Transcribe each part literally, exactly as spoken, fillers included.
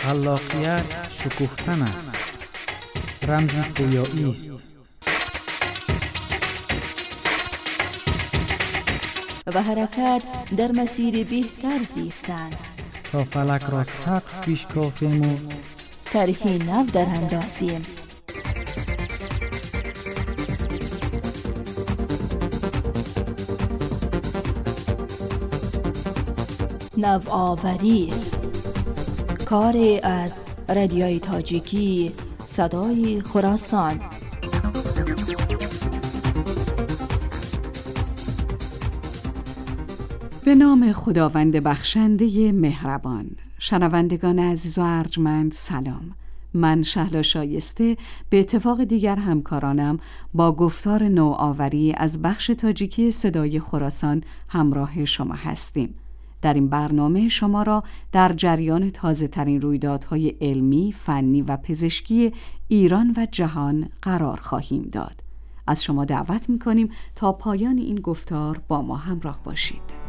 خلاقیت شکوفتن است، رمزی پویایی است. و حرکت در مسیر بهتر زیستن تا فلک را سقف پیش کافیم و طرحی نو در اندازیم. نوآوری، کاری از رادیوی تاجیکی صدای خراسان. به نام خداوند بخشنده مهربان. شنوندگان عزیز و ارجمند سلام. من شهلا شایسته به اتفاق دیگر همکارانم با گفتار نوآوری از بخش تاجیکی صدای خراسان همراه شما هستیم. در این برنامه شما را در جریان تازه ترین رویدادهای علمی، فنی و پزشکی ایران و جهان قرار خواهیم داد. از شما دعوت می‌کنیم تا پایان این گفتار با ما همراه باشید.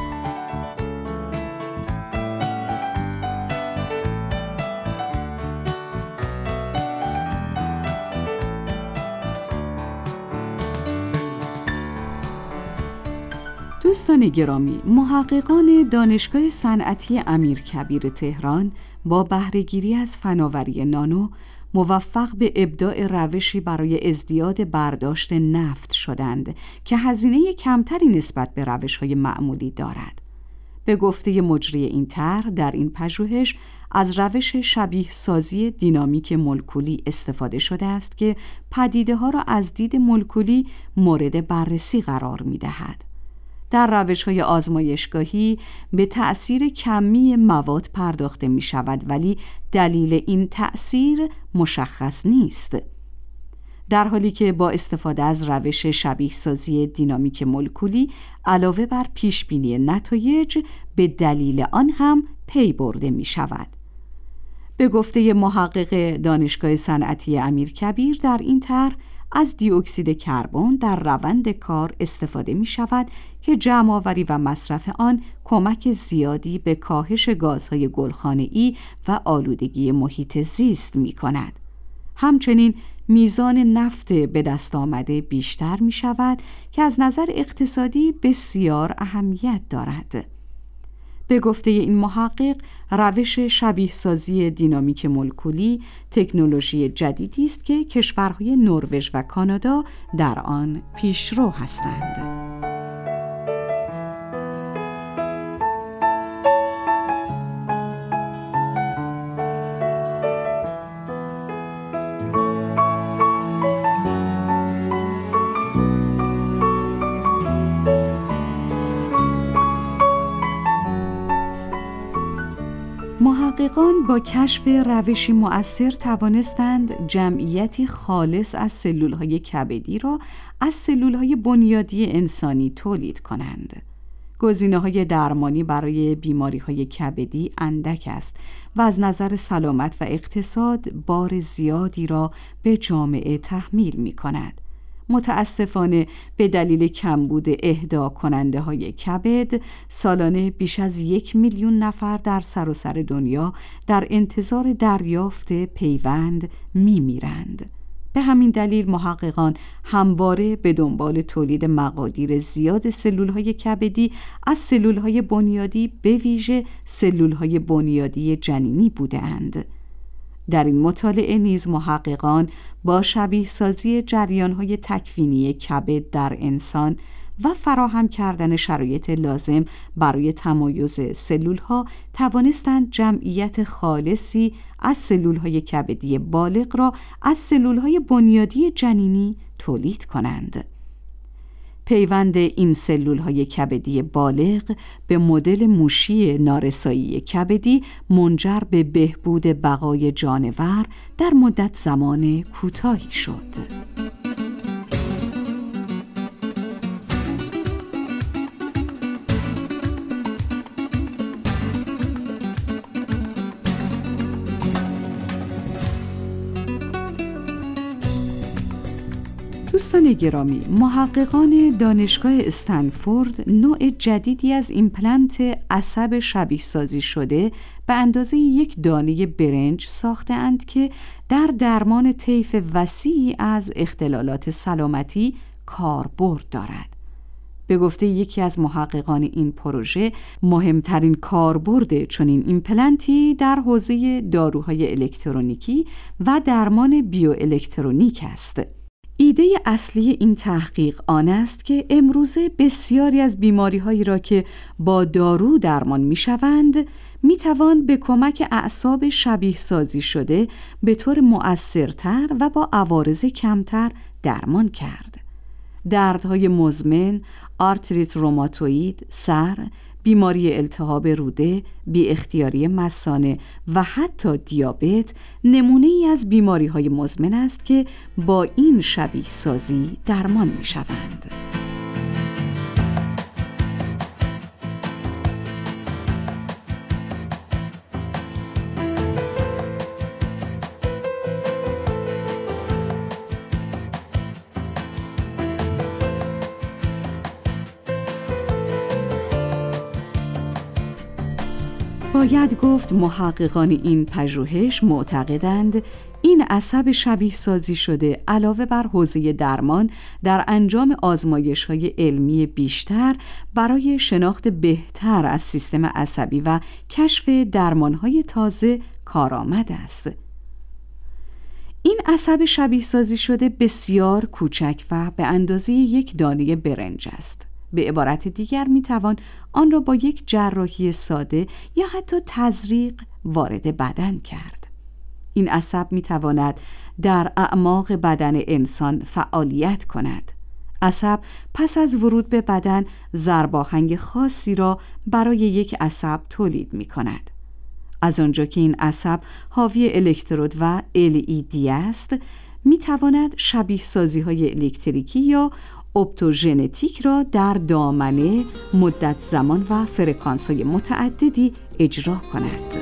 دوستان گرامی، محققان دانشگاه صنعتی امیرکبیر تهران با بهره‌گیری از فناوری نانو موفق به ابداع روشی برای ازدیاد برداشت نفت شدند که هزینه کمتری نسبت به روش‌های معمولی دارد. به گفته مجری این طرح، در این پژوهش از روش شبیه سازی دینامیک مولکولی استفاده شده است که پدیده‌ها را از دید مولکولی مورد بررسی قرار می‌دهد. در روش‌های آزمایشگاهی به تأثیر کمی مواد پرداخته می شود، ولی دلیل این تأثیر مشخص نیست، در حالی که با استفاده از روش شبیه سازی دینامیک مولکولی علاوه بر پیشبینی نتایج به دلیل آن هم پی برده می شود. به گفته محقق دانشگاه صنعتی امیرکبیر، در این طرح از دی اکسید کربن در روند کار استفاده می شود که جمع‌آوری و مصرف آن کمک زیادی به کاهش گازهای گلخانه‌ای و آلودگی محیط زیست می کند. همچنین میزان نفت به دست آمده بیشتر می شود که از نظر اقتصادی بسیار اهمیت دارد. به گفته این محقق، روش شبیه سازی دینامیک مولکولی تکنولوژی جدیدی است که کشورهای نروژ و کانادا در آن پیشرو هستند. محققان با کشف روشی مؤثر توانستند جمعیتی خالص از سلولهای کبدی را از سلولهای بنیادی انسانی تولید کنند. گزینه‌های درمانی برای بیماری‌های کبدی اندک است و از نظر سلامت و اقتصاد بار زیادی را به جامعه تحمیل می‌کند. متاسفانه به دلیل کمبود اهدا کننده های کبد سالانه بیش از یک میلیون نفر در سراسر دنیا در انتظار دریافت پیوند می میرند. به همین دلیل محققان همواره به دنبال تولید مقادیر زیاد سلول های کبدی از سلول های بنیادی، به ویژه سلول های بنیادی جنینی بودند. در این مطالعه نیز محققان با شبیه سازی جریان‌های تکوینی کبد در انسان و فراهم کردن شرایط لازم برای تمایز سلول‌ها توانستند جمعیت خالصی از سلول‌های کبدی بالغ را از سلول‌های بنیادی جنینی تولید کنند. پیوند این سلول‌های کبدی بالغ به مدل موشی نارسایی کبدی منجر به بهبود بقای جانور در مدت زمان کوتاهی شد. دوستان گرامی، محققان دانشگاه استنفورد نوع جدیدی از ایمپلنت عصب شبیه سازی شده به اندازه یک دانه برنج ساخته‌اند که در درمان طیف وسیعی از اختلالات سلامتی کاربرد دارد. به گفته یکی از محققان این پروژه، مهمترین کاربرد چنین ایمپلنتی در حوزه داروهای الکترونیکی و درمان بیوالکترونیک است. ایده اصلی این تحقیق آن است که امروزه بسیاری از بیماری‌هایی را که با دارو درمان می‌شوند، می‌توان به کمک اعصاب شبیه سازی شده به طور مؤثرتر و با عوارض کمتر درمان کرد. دردهای مزمن، آرتریت روماتوئید، سر، بیماری التهاب روده، بی اختیاری مثانه و حتی دیابت نمونه ای از بیماری های مزمن است که با این شبیه سازی درمان می شوند. باید گفت محققان این پژوهش معتقدند این عصب شبیه سازی شده علاوه بر حوزه درمان در انجام آزمایش‌های علمی بیشتر برای شناخت بهتر از سیستم عصبی و کشف درمان‌های تازه کارآمد است. این عصب شبیه سازی شده بسیار کوچک و به اندازه یک دانه برنج است. به عبارت دیگر میتوان آن را با یک جراحی ساده یا حتی تزریق وارد بدن کرد. این عصب میتواند در اعماق بدن انسان فعالیت کند. عصب پس از ورود به بدن ضرباهنگ خاصی را برای یک عصب تولید می کند. از آنجا که این عصب حاوی الکترود و ال ای دی است، میتواند شبیه سازی های الکتریکی یا اپتوژنتیک را در دامنه، مدت زمان و فرکانس های متعددی اجرا کند.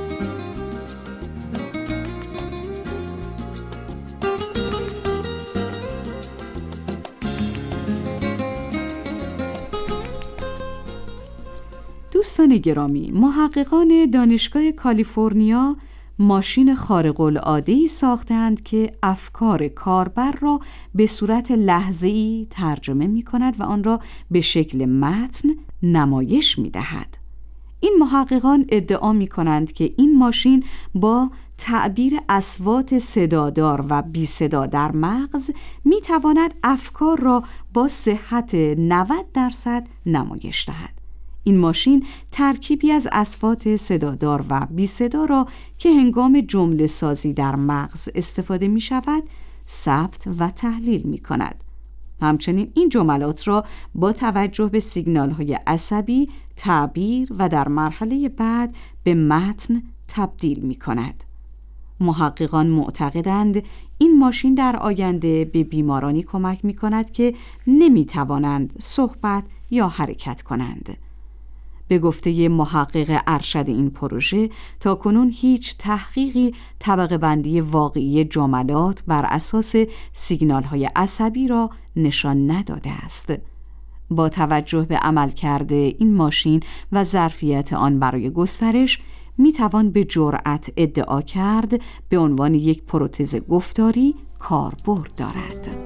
دوستان گرامی، محققان دانشگاه کالیفرنیا ماشین خارق‌العاده‌ای ساختند که افکار کاربر را به صورت لحظه‌ای ترجمه می‌کند و آن را به شکل متن نمایش می‌دهد. این محققان ادعا می‌کنند که این ماشین با تعبیر اصوات صدادار و بی صدا در مغز می‌تواند افکار را با صحت نود درصد نمایش دهد. این ماشین ترکیبی از اصوات صدادار و بی صدا را که هنگام جمله سازی در مغز استفاده می شود ثبت و تحلیل می کند. همچنین این جملات را با توجه به سیگنال های عصبی تعبیر و در مرحله بعد به متن تبدیل می کند. محققان معتقدند این ماشین در آینده به بیمارانی کمک می کند که نمی توانند صحبت یا حرکت کنند. به گفته محقق ارشد این پروژه، تاکنون هیچ تحقیقی طبقه بندی واقعی جملات بر اساس سیگنال های عصبی را نشان نداده است. با توجه به عملکرد این ماشین و ظرفیت آن برای گسترش، می توان به جرأت ادعا کرد به عنوان یک پروتز گفتاری کاربرد دارد.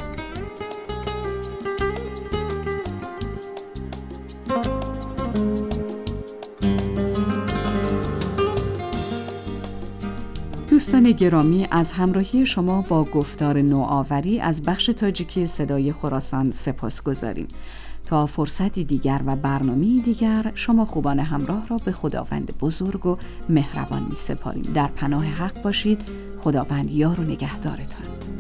دوستان گرامی، از همراهی شما با گفتار نوآوری از بخش تاجیکی صدای خراسان سپاسگزاریم. تا فرصتی دیگر و برنامه‌ای دیگر، شما خوبان همراه را به خداوند بزرگ و مهربان می سپاریم. در پناه حق باشید. خداوند یار و نگهدارتان.